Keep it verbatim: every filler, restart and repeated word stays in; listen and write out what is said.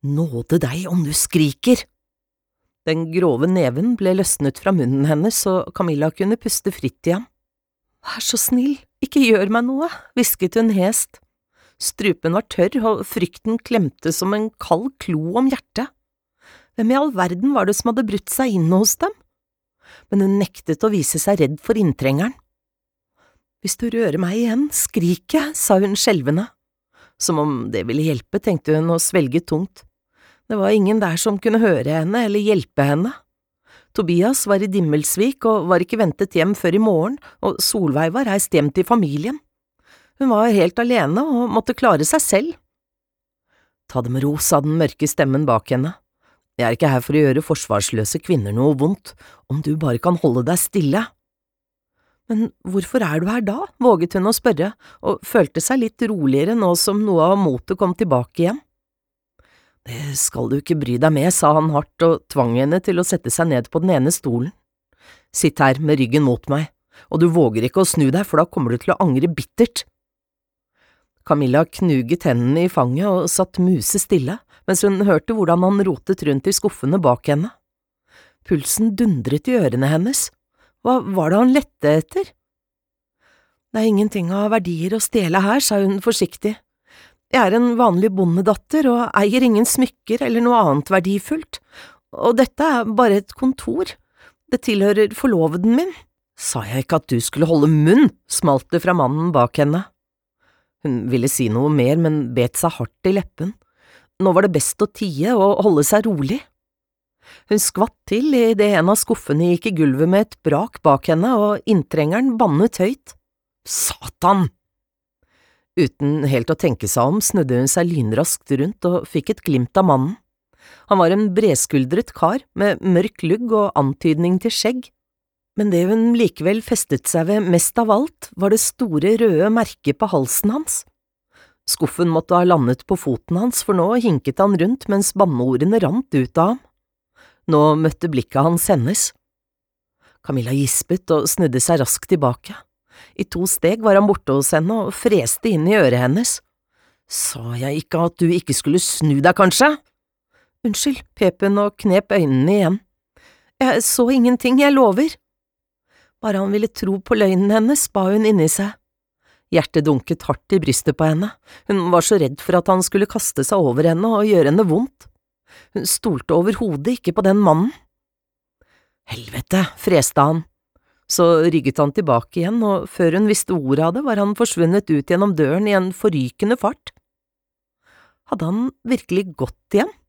Nåde deg om du skriker! Den grove neven ble løsnet fra munnen hennes, så Camilla kunne puste fritt igjen. Vær så snill, ikke gjør meg noe, hvisket hun hest. Strupen var tørr, og frykten klemte som en kald klo om hjertet. Hvem i all verden var det som hadde brutt seg inn hos dem? Men hun nektet å vise seg redd for inntrengeren. Hvis du rører meg igjen, skrik jeg, sa hun skjelvende. Som om det ville hjelpe, tenkte hun og svelget tungt. Det var ingen der som kunne høre henne eller hjelpe henne. Tobias var i Dimmelsvik og var ikke ventet hjem før i morgen, og Solveig var reist hjem til familien. Hun var helt alene og måtte klare seg selv. Ta det med ro, sa den mørke stemmen bak henne. Jeg er ikke her for å gjøre forsvarsløse kvinner noe vondt, om du bare kan holde deg stille. Men hvorfor er du her da, våget hun å spørre, og følte seg litt roligere nå som noe av motet kom tilbake igjen. Det skal du ikke bry deg med, sa han hardt og tvang henne til å sette seg ned på den ene stolen. Sitt her med ryggen mot meg, og du våger ikke å snu deg, for da kommer du til å angre bittert. Camilla knuget hendene i fanget og satt musestille, mens hun hørte hvordan han rotet rundt i skuffene bak henne. Pulsen dundret i ørene hennes. Hva var det han lette etter? Det er ingenting av verdier å stjele her, sa hun forsiktig. Jeg er en vanlig bondedatter og eier ingen smykker eller noe annet verdifullt, og dette er bare et kontor. Det tilhører forloveden min. Sa jeg ikke at du skulle holde munn, smalt det fra mannen bak henne. Hun ville si noe mer, men bet seg hardt i leppen. Nå var det best å tie og holde seg rolig. Hun skvatt til i det en av skuffene gikk i gulvet med et brak bak henne, og inntrengeren bannet høyt. Satan! Uten helt å tenke seg om snudde hun seg lynraskt rundt og fikk et glimt av mannen. Han var en bredskuldret kar med mørk lugg og antydning til skjegg, men det hun likevel festet seg ved mest av alt var det store røde merket på halsen hans. Skuffen måtte ha landet på foten hans, for nå hinket han rundt mens banneordene rant ut av ham. Nå møtte blikket hans hennes. Camilla gispet og snudde seg raskt tilbake. I to steg var han borte hos henne og freste inn i øret hennes. Sa jeg ikke at du ikke skulle snu deg, kanskje? Unnskyld, pep hun og knep øynene igjen. Jeg så ingenting, jeg lover. Bare han ville tro på løgnen hennes, ba hun inni seg. Hjertet dunket hardt i brystet på henne. Hun var så redd for at han skulle kaste seg over henne og gjøre henne vondt. Hun stolte overhodet ikke på den mannen. Helvete, freste han. Så rygget han tilbake igjen, og før hun visste ordet av det, var han forsvunnet ut gjennom døren i en forrykende fart. Hadde han virkelig gått igjen?